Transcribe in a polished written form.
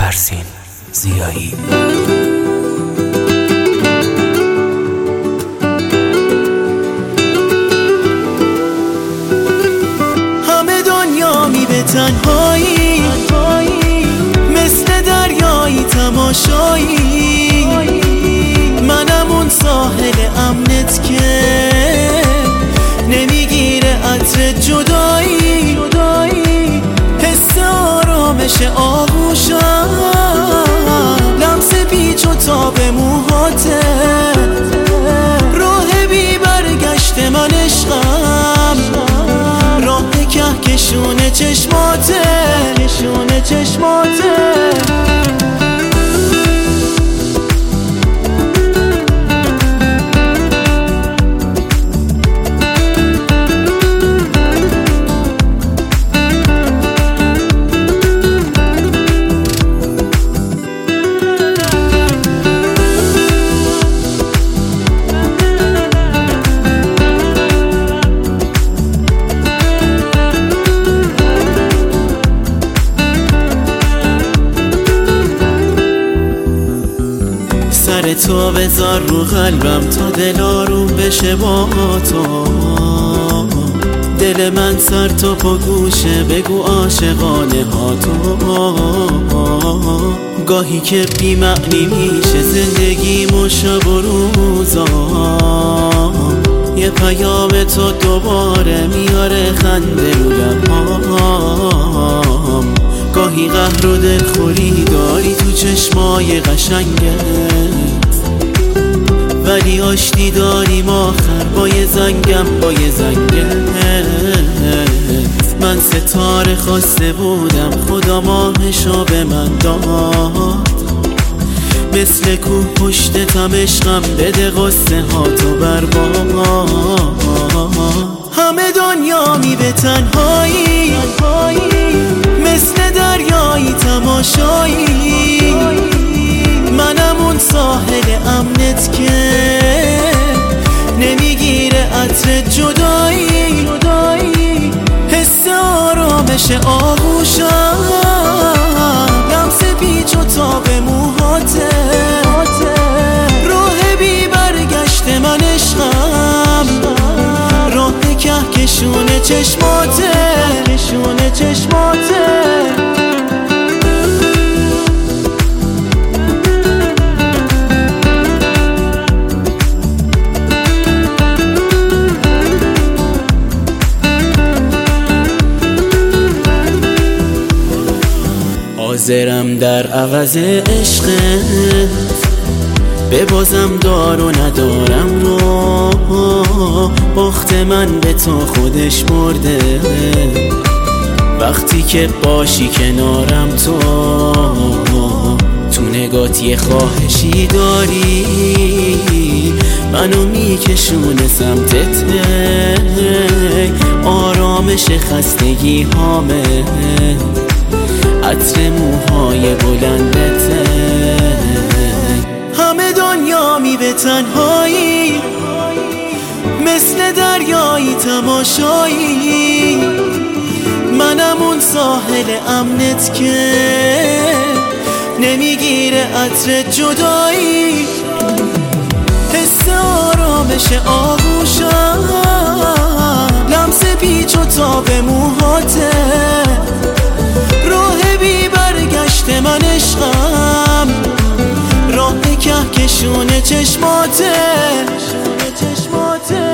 فرسین زیایی. همه دنیا می به تنهایی، مثل دریایی تماشایی، منم اون ساحل امنت که نمیگیره عطر جدایی، حس آرامش آغوشم، لمس پیچ و تاب موهاته، راه بی برگشت من عشقم، راه کهکشون چشماته. سر تو بذار رو قلبم تا دل آروم بشه با تو، دل من سر تو پا گوشه بگو عاشقانه ها تو. گاهی که بی معنی میشه زندگیم و شب و روزا، یه پیام تو دوباره میاره خنده رو لبام. گاهی قهر و دلخوری داری تو چشمای قشنگت، ولی آشتی داریم آخر با یه زنگت. من ستاره خواسته بودم خدا ماهشو به من داد، مثل کوه پشتتم عشقم بده قصه ها تو برباد. همه دنیا می به تنهایی، مثل دریایی تماشایی، منم اون ساحل امنت که نمیگیره عطر جدایی، حس آرامش آغوشم، لمس پیچ و تاب موهاته، راه بی برگشت من عشقم، راه کهکشون چشماته. حاضرم در عوض عشقت ببازم دار و ندارم رو، بخت من به تو خودش برده، وقتی که باشی کنارم تو نگات یه خواهشی داری، منو میکشونه سمتت، آرامش خستگی هامه، عطر موهای بلندته. همه دنیا می به تنهایی، مثل دریایی تماشایی، منم اون ساحل امنت که نمیگیره عطر جدایی، حس آرامش آغوشم، لمس پیچ و تاب موهاته، راه بی برگشت من عشقم، راه کهکشون چشماته.